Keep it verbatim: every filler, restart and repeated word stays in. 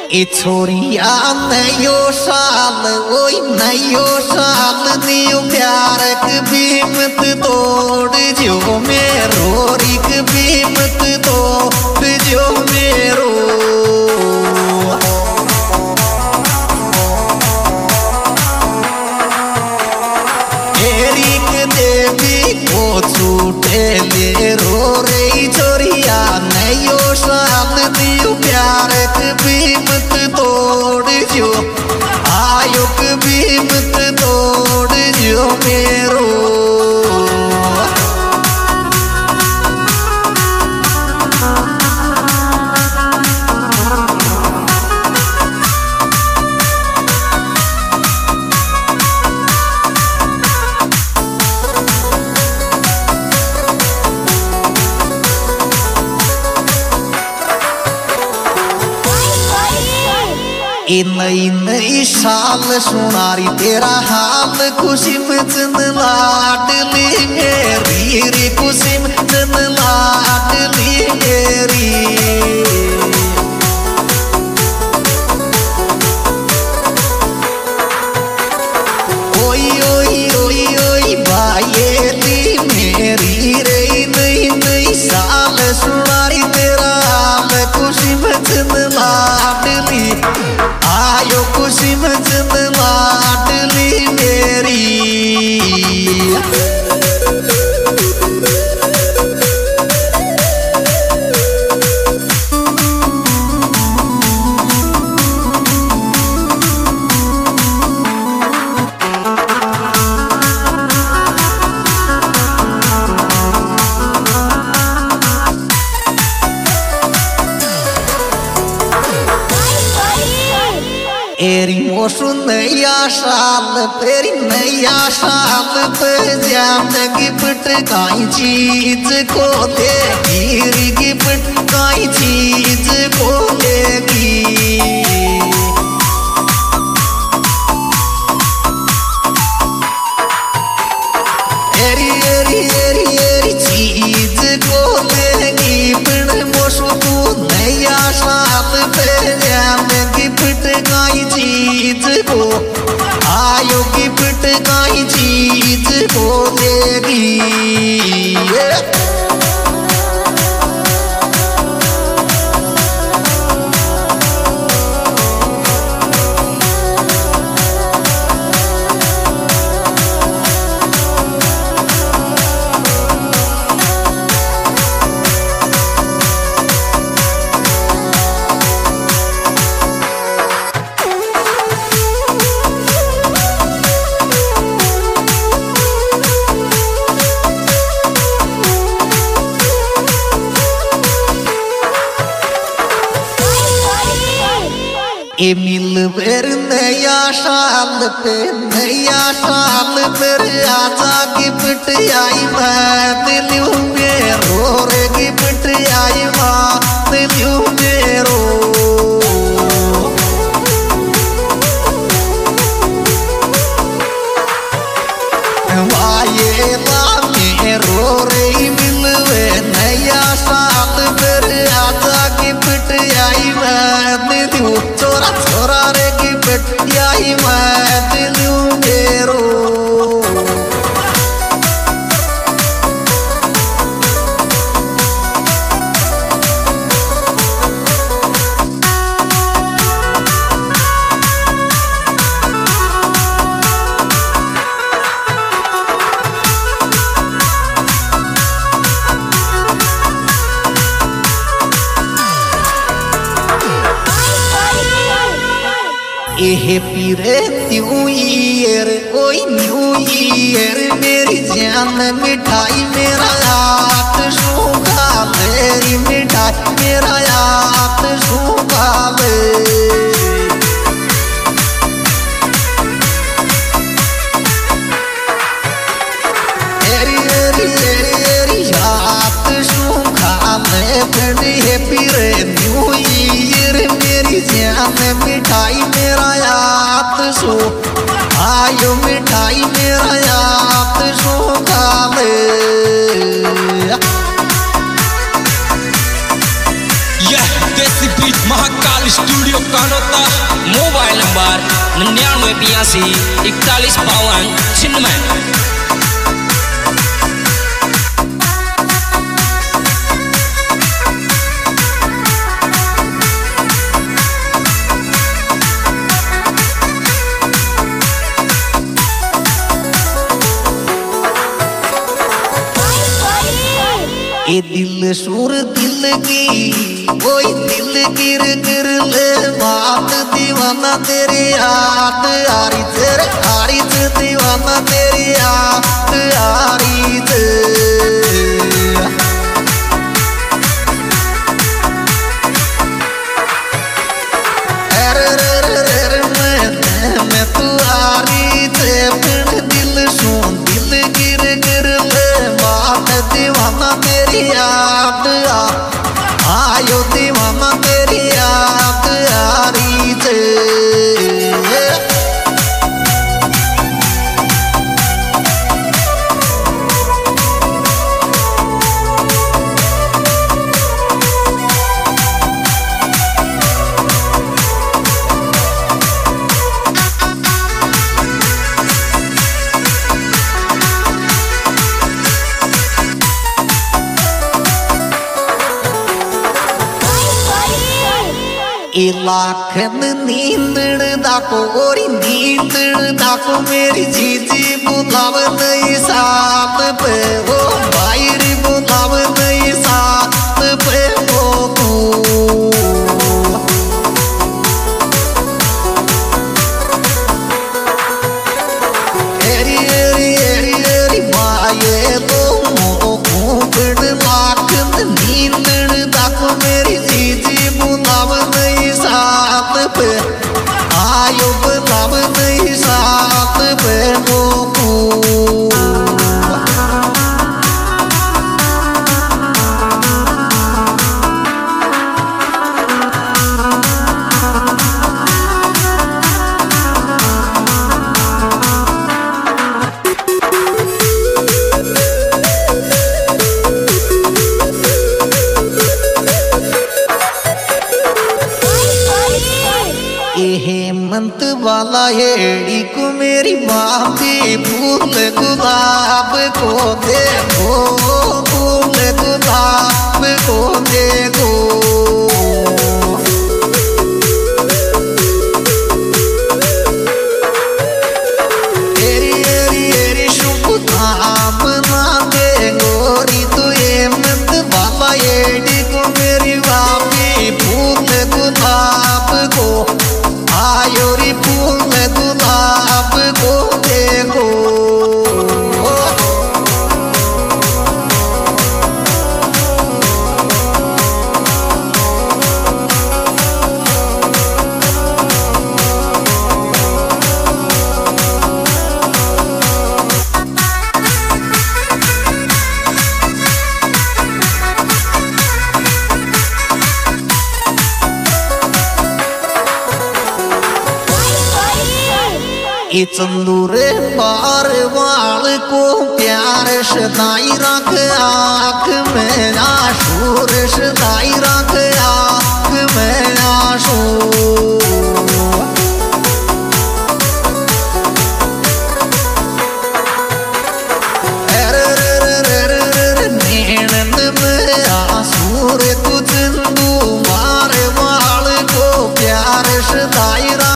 ए छोरिया नयो साल ओए नयो साल दियो प्यार की मत तोड़ जो मेरो रिक भी मत तोड़ जो मेरो एरिक देवी को छूटे ले रो रे छोरिया नयो साल दियो प्यार की मत तोड़ जो आयो भी मत तोड़ जो मेरो ए नई नई साल सुनारी तेरा हाल खुशी में चंद लाडली मेरी रे खुशी में चंद लाडली मेरी ओई ओई ओई ओई भाईली मेरी रे नई नई साल सुनारी तेरा हाल खुशी में चंद लाडली आयो खुशी में चंद लाडली मेरी एरी मोसु नया साल तेरी नया साल पे जान गिफ्ट काई चीज को देगी गिफ्ट काई चीज को देगी एरी एरी एरी एरी चीज को देगी पण मोसु तू नया साल पे जान गिफ्ट काई चीज को आयो गिफ्ट काई चीज को देगी ए मिल बेर नया साल पे नया साल पर आजा गिफ्ट आई मैं दिलू मेरो रे गिफ्ट आई माँ दिलू मेरो वाये ला मेरो रे मिलवे नया साल पर आजा गिफ्ट आई मैं दिलू छोरा छोरा रे गिफ्ट आई मैं दिलू मेरो ए हैप्पी रे न्यू ईयर ओए न्यू ईयर मेरी जान मिठाई मेरा हाथ सूखा मेरी मिठाई मेरा हाथ सूखा एरी एरी एरी एरी हाथ सूखा मैं बड़ी हैप्पी रे न्यू ईयर मेरी जान मिठाई मेरा याद सो आयो मिठाई मेरा याद सो काले यह देसी बीट महाकाल स्टूडियो दुकानों तक मोबाइल नंबर निन्यानवे बयासी इकतालीस बावन छिन्नवे। ये दिल सुर दिल की कोई दिल गिर गिर ले बात दीवाना तेरी याद आ रही तेरे आ रही ते दीवाना तेरी याद आ रही ते। अरे रे रे रे रे मैं मैं तू आ रही ते फिर दिल सुन दिल गिर गिर ले बात दीवाना तेरी याद आ आयो दीवाना तेरी याद आ रही थे। लाखन नींदड़ दाको ओरी नींदड़ दाको मेरी जीजी बुलाव नहीं साथ पे वो बाहर बुलाव नहीं साथ पे वो तू। एरी एरी एरी एरी माये तो मो घूमड़ लाखन नींदड़ दाको मेरी जीजी बुलाव नहीं साथ पे आयो बुलाव नहीं साथ पे मोकू। हेमंत वाला हेड़ी को मेरी बापी फूल गुलाब को देखो फूल गुलाब को देखो। एरी एरी एरी शुभ नाम ना दे गोरी तू हेमंत वाला हेड़ी को मेरी बापी फूल गुलाब को आयो रे फूल गुलाब को देखो। ये चंदूरे बार वाल को प्यार सदाई रख आँख में आशूर सदाई रख आँख में आशू। अरे रे रे रे रे रे नैनन में आसूर तू चंदू मार वाल को प्यार सदाई